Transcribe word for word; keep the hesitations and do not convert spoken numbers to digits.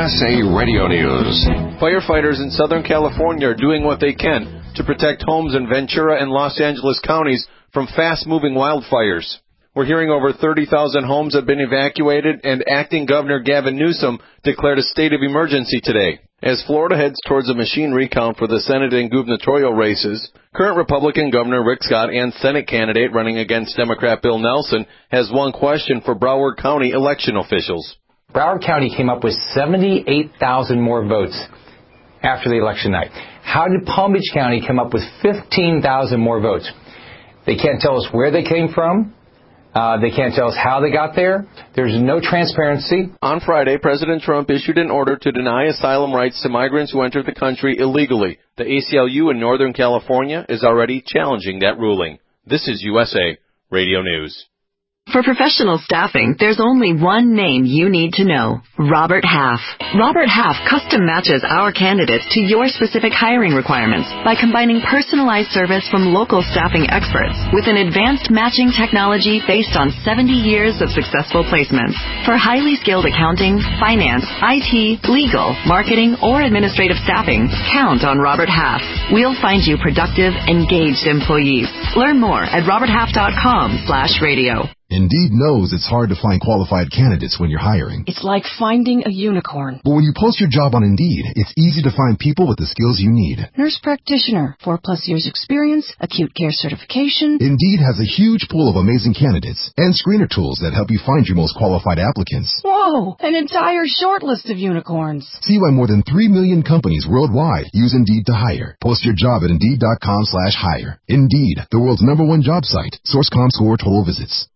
S A Radio News. Firefighters in Southern California are doing what they can to protect homes in Ventura and Los Angeles counties from fast-moving wildfires. We're hearing over thirty thousand homes have been evacuated, and acting Governor Gavin Newsom declared a state of emergency today. As Florida heads towards a machine recount for the Senate and gubernatorial races, current Republican Governor Rick Scott and Senate candidate running against Democrat Bill Nelson has one question for Broward County election officials. Broward County came up with seventy-eight thousand more votes after the election night. How did Palm Beach County come up with fifteen thousand more votes? They can't tell us where they came from. Uh, they can't tell us how they got there. There's no transparency. On Friday, President Trump issued an order to deny asylum rights to migrants who entered the country illegally. The A C L U in Northern California is already challenging that ruling. This is U S A Radio News. For professional staffing, there's only one name you need to know: Robert Half. Robert Half custom matches our candidates to your specific hiring requirements by combining personalized service from local staffing experts with an advanced matching technology based on seventy years of successful placements. For highly skilled accounting, finance, I T, legal, marketing, or administrative staffing, count on Robert Half. We'll find you productive, engaged employees. Learn more at robert half dot com slash radio. Indeed knows it's hard to find qualified candidates when you're hiring. It's like finding a unicorn. But when you post your job on Indeed, it's easy to find people with the skills you need. Nurse practitioner, four plus years experience, acute care certification. Indeed has a huge pool of amazing candidates and screener tools that help you find your most qualified applicants. Whoa, an entire short list of unicorns. See why more than three million companies worldwide use Indeed to hire. Post your job at Indeed dot com slash hire. Indeed, the world's number one job site. Source dot com score total visits.